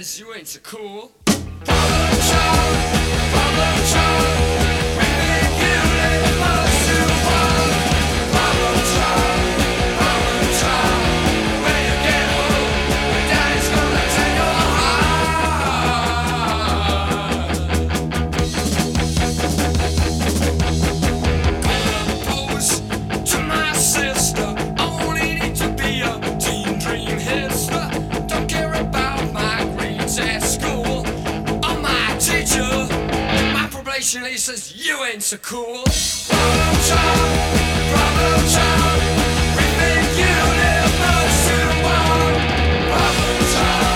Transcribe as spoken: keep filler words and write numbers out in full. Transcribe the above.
says you ain't so cool. Problem child, problem child, we think you live much too far. Problem child, problem child, when you get home, your daddy's gonna take your heart. Propose to my sister, only need to be a teen dream hipster. Don't care about my grades at school or my teacher. My probation lead says you ain't so cool. Problem child, problem child, we think you live much too long. Problem child.